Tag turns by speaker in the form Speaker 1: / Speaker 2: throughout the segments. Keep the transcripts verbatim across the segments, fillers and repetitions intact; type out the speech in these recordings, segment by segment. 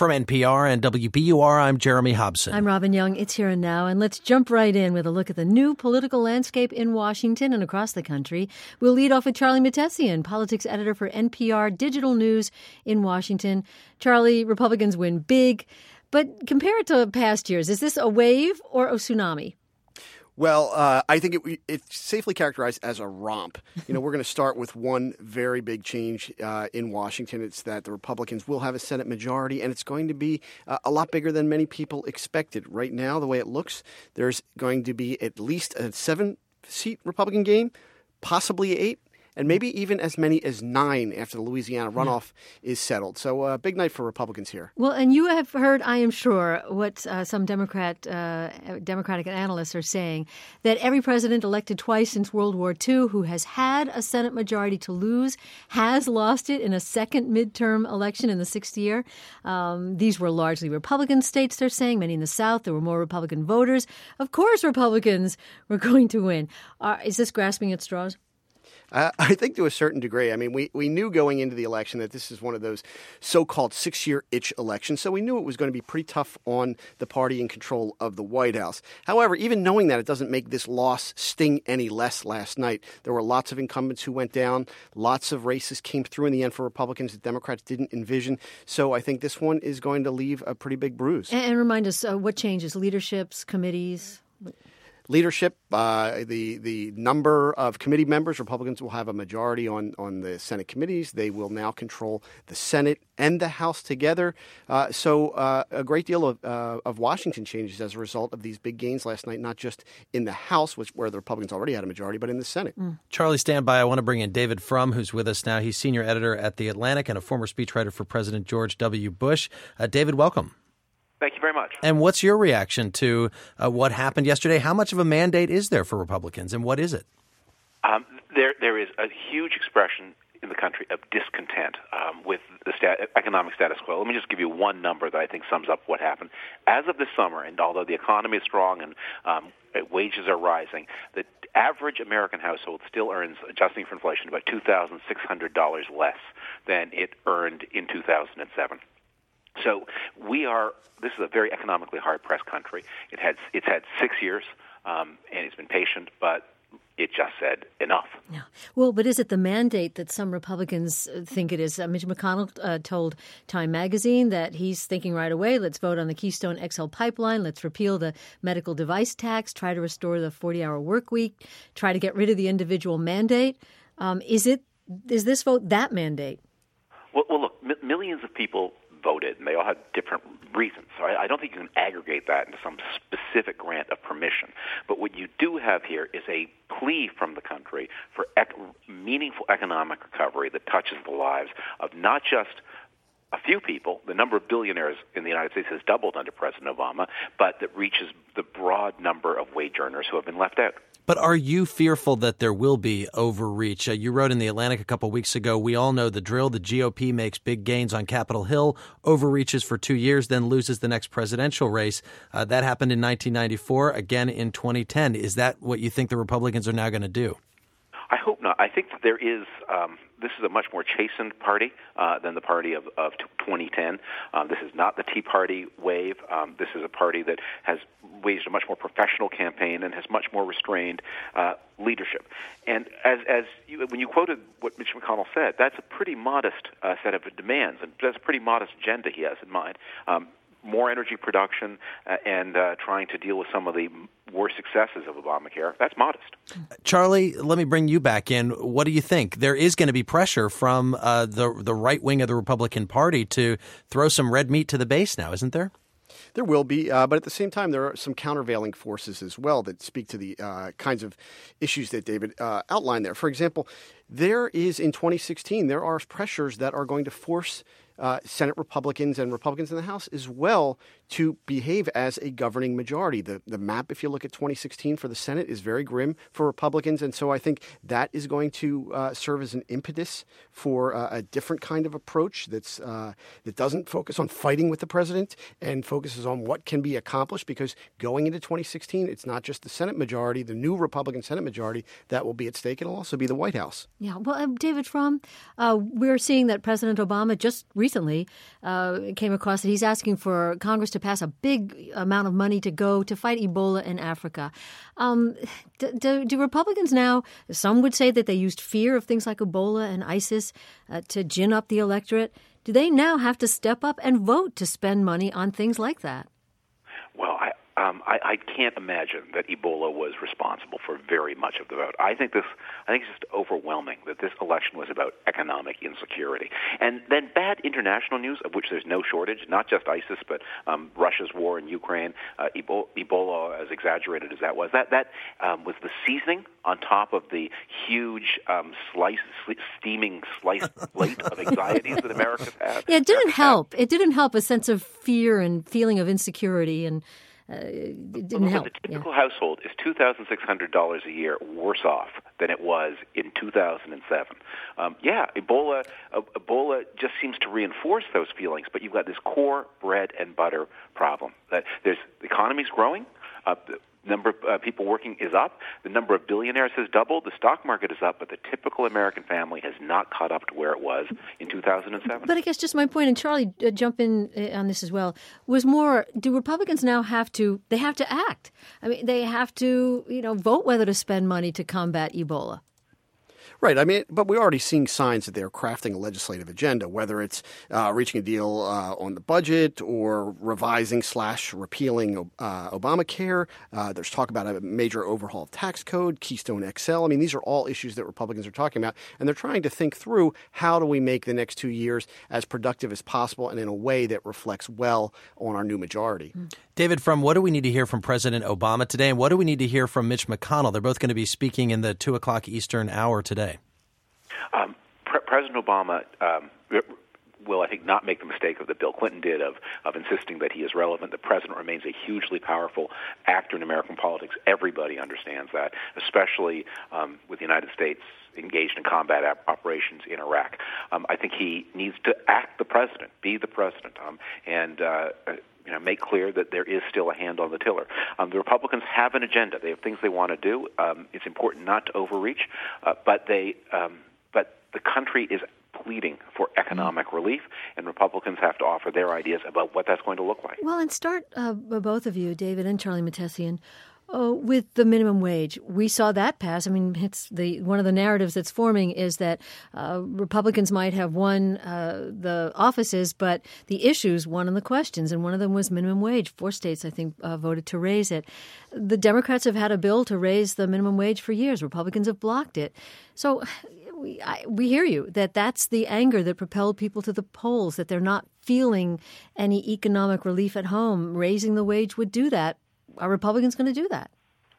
Speaker 1: From N P R and W B U R, I'm Jeremy Hobson.
Speaker 2: I'm Robin Young. It's Here and Now, and let's jump right in with a look at the new political landscape in Washington and across the country. We'll lead off with Charlie Mattesian, politics editor for N P R Digital News in Washington. Charlie, Republicans win big, but compare it to past years. Is this a wave or a tsunami?
Speaker 3: Well, uh, I think it, it's safely characterized as a romp. You know, we're going to start with one very big change uh, in Washington. It's that the Republicans will have a Senate majority, and it's going to be uh, a lot bigger than many people expected. Right now, the way it looks, there's going to be at least a seven-seat Republican game, possibly eight, and maybe even as many as nine after the Louisiana runoff yeah. is settled. So a uh, big night for Republicans here.
Speaker 2: Well, and you have heard, I am sure, what uh, some Democrat uh, Democratic analysts are saying, that every president elected twice since World War Two who has had a Senate majority to lose has lost it in a second midterm election in the sixth year. Um, these were largely Republican states, they're saying. Many in the South, there were more Republican voters. Of course Republicans were going to win. Uh, is this grasping at straws?
Speaker 3: Uh, I think to a certain degree. I mean, we, we knew going into the election that this is one of those so-called six-year itch elections, so we knew it was going to be pretty tough on the party in control of the White House. However, even knowing that, it doesn't make this loss sting any less last night. There were lots of incumbents who went down. Lots of races came through in the end for Republicans that Democrats didn't envision. So I think this one is going to leave a pretty big bruise.
Speaker 2: And, and remind us, uh, what changes? Leaderships, committees?
Speaker 3: Leadership, uh, the the number of committee members, Republicans will have a majority on, on the Senate committees. They will now control the Senate and the House together. Uh, so uh, a great deal of, uh, of Washington changes as a result of these big gains last night, not just in the House, which where the Republicans already had a majority, but in the Senate.
Speaker 1: Mm. Charlie, stand by. I want to bring in David Frum, who's with us now. He's senior editor at The Atlantic and a former speechwriter for President George W. Bush. Uh, David, welcome.
Speaker 4: Thank you very much.
Speaker 1: And what's your reaction to uh, what happened yesterday? How much of a mandate is there for Republicans, and what is it?
Speaker 4: Um, there, there is a huge expression in the country of discontent um, with the stat- economic status quo. Let me just give you one number that I think sums up what happened. As of this summer, and although the economy is strong and um, wages are rising, the average American household still earns, adjusting for inflation, about two thousand six hundred dollars less than it earned in two thousand seven. So we are. This is a very economically hard-pressed country. It had it's had six years, um, and it's been patient, but it just said enough.
Speaker 2: Yeah. Well, but is it the mandate that some Republicans think it is? Uh, Mitch McConnell uh, told Time Magazine that he's thinking right away, let's vote on the Keystone X L pipeline, let's repeal the medical device tax, try to restore the forty-hour work week, try to get rid of the individual mandate. Um, is it? Is this vote that mandate?
Speaker 4: Well, well look, m- millions of people voted, and they all had different reasons. So I, I don't think you can aggregate that into some specific grant of permission. But what you do have here is a plea from the country for ec- meaningful economic recovery that touches the lives of not just a few people. The number of billionaires in the United States has doubled under President Obama, but that reaches the broad number of wage earners who have been left out.
Speaker 1: But are you fearful that there will be overreach? Uh, you wrote in The Atlantic a couple weeks ago, we all know the drill. The G O P makes big gains on Capitol Hill, overreaches for two years, then loses the next presidential race. Uh, that happened in nineteen ninety-four, again in twenty ten. Is that what you think the Republicans are now going to do?
Speaker 4: I hope not. I think that there is um, – this is a much more chastened party uh, than the party of, of twenty ten. Um, this is not the Tea Party wave. Um, this is a party that has waged a much more professional campaign and has much more restrained uh, leadership. And as, as you, when you quoted what Mitch McConnell said, that's a pretty modest uh, set of demands, and that's a pretty modest agenda he has in mind. Um, more energy production uh, and uh, trying to deal with some of the worst successes of Obamacare. That's modest.
Speaker 1: Charlie, let me bring you back in. What do you think? There is going to be pressure from uh, the the right wing of the Republican Party to throw some red meat to the base now, isn't there?
Speaker 3: There will be, uh, but at the same time, there are some countervailing forces as well that speak to the uh, kinds of issues that David uh, outlined there. For example, there is in twenty sixteen, there are pressures that are going to force uh, Senate Republicans and Republicans in the House as well to behave as a governing majority. The the map, if you look at twenty sixteen for the Senate, is very grim for Republicans. And so I think that is going to uh, serve as an impetus for uh, a different kind of approach that's uh, that doesn't focus on fighting with the president and focuses on what can be accomplished, because going into twenty sixteen, it's not just the Senate majority, the new Republican Senate majority that will be at stake. It'll also be the White House.
Speaker 2: Yeah. Well, uh, David Frum, uh, we're seeing that President Obama just recently recently uh, came across that he's asking for Congress to pass a big amount of money to go to fight Ebola in Africa. Um, do, do, do Republicans now, some would say that they used fear of things like Ebola and ISIS uh, to gin up the electorate. Do they now have to step up and vote to spend money on things like that?
Speaker 4: Well, I, um, I, I can't imagine that Ebola was responsible for very much of the vote. I think this, I think it's just overwhelming that this election was about economic insecurity. And then bad international news, of which there's no shortage, not just ISIS, but um, Russia's war in Ukraine, uh, Ebola, Ebola, as exaggerated as that was, that, that um, was the seasoning on top of the huge um, slice, steaming slice plate of anxieties that America's had.
Speaker 2: Yeah, it didn't help. It didn't help a sense of fear and feeling of insecurity, and uh, it didn't
Speaker 4: well,
Speaker 2: help.
Speaker 4: The typical
Speaker 2: yeah.
Speaker 4: household is two thousand six hundred dollars a year worse off than it was in two thousand seven. Um, yeah, Ebola, uh, Ebola just seems to reinforce those feelings, but you've got this core bread and butter problem. That there's the economy's growing. Uh, the number of uh, people working is up. The number of billionaires has doubled. The stock market is up, but the typical American family has not caught up to where it was in two thousand seven.
Speaker 2: But I guess just my point, and Charlie, uh, jump in uh, on this as well, was more, do Republicans now have to, they have to act? I mean, they have to, you know, vote whether to spend money to combat Ebola.
Speaker 3: Right. I mean, but we're already seeing signs that they're crafting a legislative agenda, whether it's uh, reaching a deal uh, on the budget or revising slash repealing uh, Obamacare. Uh, there's talk about a major overhaul of tax code, Keystone X L. I mean, these are all issues that Republicans are talking about, and they're trying to think through how do we make the next two years as productive as possible and in a way that reflects well on our new majority.
Speaker 1: David, from what do we need to hear from President Obama today, and what do we need to hear from Mitch McConnell? They're both going to be speaking in the two o'clock Eastern hour today.
Speaker 4: Um, Pre- President Obama um, will, I think, not make the mistake that Bill Clinton did of, of insisting that he is relevant. The president remains a hugely powerful actor in American politics. Everybody understands that, especially um, with the United States engaged in combat op- operations in Iraq. Um, I think he needs to act the president, be the president, um, and uh, you know, make clear that there is still a hand on the tiller. Um, the Republicans have an agenda. They have things they want to do. Um, it's important not to overreach, uh, but they um, but the country is pleading for economic relief, and Republicans have to offer their ideas about what that's going to look like.
Speaker 2: Well, and start, uh, both of you, David and Charlie Mattesian, uh, with the minimum wage. We saw that pass. I mean, it's the one of the narratives that's forming is that uh, Republicans might have won uh, the offices, but the issues won on the questions, and one of them was minimum wage. Four states, I think, uh, voted to raise it. The Democrats have had a bill to raise the minimum wage for years. Republicans have blocked it. So we, I, we hear you, that that's the anger that propelled people to the polls, that they're not feeling any economic relief at home. Raising the wage would do that. Are Republicans going to do that?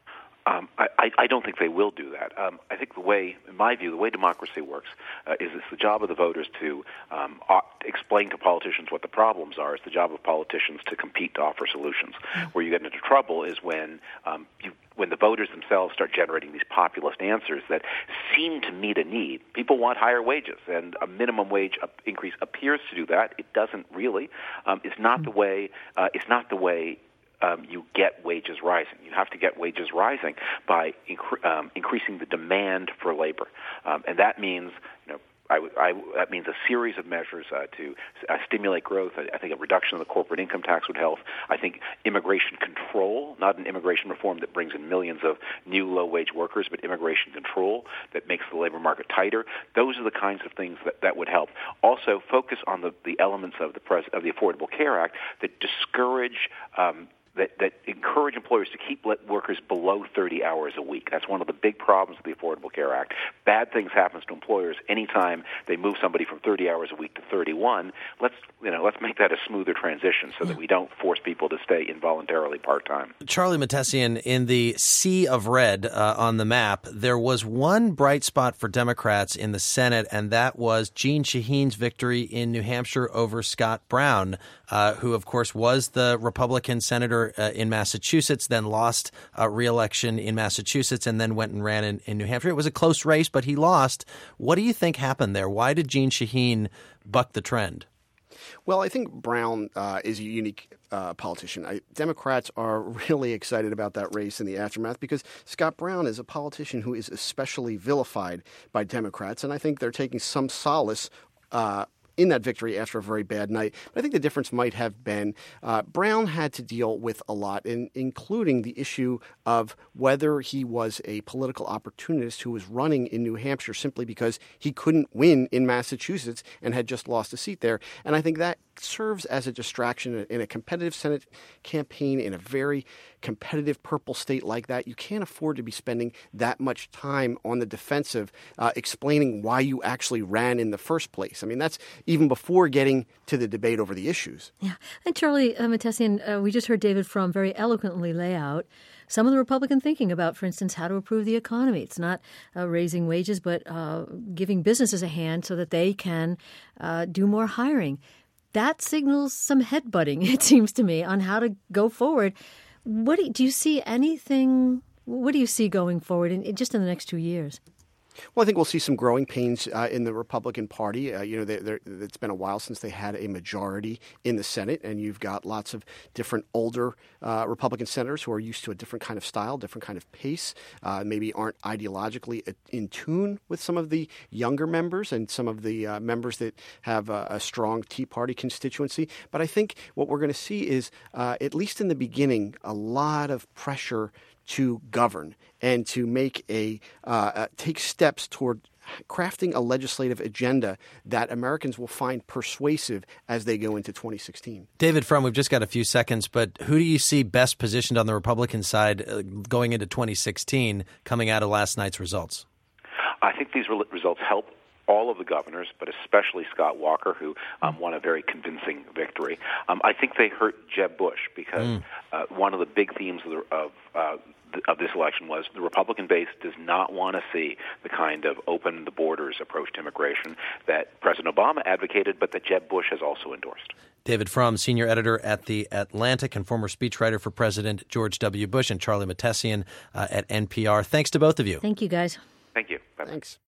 Speaker 4: Um, I, I don't think they will do that. Um, I think the way, in my view, the way democracy works uh, is it's the job of the voters to um, uh, explain to politicians what the problems are. It's the job of politicians to compete to offer solutions. Mm-hmm. Where you get into trouble is when um, you when the voters themselves start generating these populist answers that seem to meet a need. People want higher wages, and a minimum wage increase appears to do that. It doesn't really. Um, it's not mm-hmm. the way. Uh, it's not the way. Um, you get wages rising. You have to get wages rising by incre- um, increasing the demand for labor, um, and that means, you know, I, I, that means a series of measures uh, to uh, stimulate growth. I, I think a reduction of the corporate income tax would help. I think immigration control, not an immigration reform that brings in millions of new low-wage workers, but immigration control that makes the labor market tighter. Those are the kinds of things that, that would help. Also, focus on the, the elements of the pres- of the Affordable Care Act that discourage um, That, that encourage employers to keep workers below thirty hours a week. That's one of the big problems of the Affordable Care Act. Bad things happen to employers anytime they move somebody from thirty hours a week to thirty-one. Let's you know let's make that a smoother transition so that we don't force people to stay involuntarily part-time.
Speaker 1: Charlie Mattesian, in the sea of red uh, on the map, there was one bright spot for Democrats in the Senate, and that was Jeanne Shaheen's victory in New Hampshire over Scott Brown, uh, who, of course, was the Republican senator Uh, in Massachusetts, then lost uh, re-election in Massachusetts, and then went and ran in, in New Hampshire. It was a close race, but he lost. What do you think happened there? Why did Jeanne Shaheen buck the trend?
Speaker 3: Well, I think Brown uh, is a unique uh, politician. I, Democrats are really excited about that race in the aftermath because Scott Brown is a politician who is especially vilified by Democrats, and I think they're taking some solace uh in that victory after a very bad night. But I think the difference might have been uh, Brown had to deal with a lot, in, including the issue of whether he was a political opportunist who was running in New Hampshire simply because he couldn't win in Massachusetts and had just lost a seat there. And I think that serves as a distraction in a competitive Senate campaign in a very competitive purple state like that. You can't afford to be spending that much time on the defensive uh, explaining why you actually ran in the first place. I mean, that's even before getting to the debate over the issues.
Speaker 2: Yeah. And Charlie uh, Mattesian, uh, we just heard David Frum very eloquently lay out some of the Republican thinking about, for instance, how to improve the economy. It's not uh, raising wages, but uh, giving businesses a hand so that they can uh, do more hiring. That signals some headbutting, it seems to me, on how to go forward. What do you, do you see anything? What do you see going forward in, just in the next two years?
Speaker 3: Well, I think we'll see some growing pains uh, in the Republican Party. Uh, you know, they're, they're, it's been a while since they had a majority in the Senate, and you've got lots of different older uh, Republican senators who are used to a different kind of style, different kind of pace, uh, maybe aren't ideologically in tune with some of the younger members and some of the uh, members that have a, a strong Tea Party constituency. But I think what we're going to see is, uh, at least in the beginning, a lot of pressure to govern and to make a uh, uh, take steps toward crafting a legislative agenda that Americans will find persuasive as they go into twenty sixteen.
Speaker 1: David Frum, we've just got a few seconds, but who do you see best positioned on the Republican side uh, going into twenty sixteen, coming out of last night's results?
Speaker 4: I think these re- results help all of the governors, but especially Scott Walker, who um, won a very convincing victory. Um, I think they hurt Jeb Bush because mm. uh, one of the big themes of, the, of, uh, of this election was the Republican base does not want to see the kind of open the borders approach to immigration that President Obama advocated, but that Jeb Bush has also endorsed.
Speaker 1: David Frum, senior editor at The Atlantic and former speechwriter for President George W. Bush, and Charlie Mattesian uh, at N P R. Thanks to both of you.
Speaker 2: Thank you, guys.
Speaker 4: Thank you. Bye-bye.
Speaker 3: Thanks.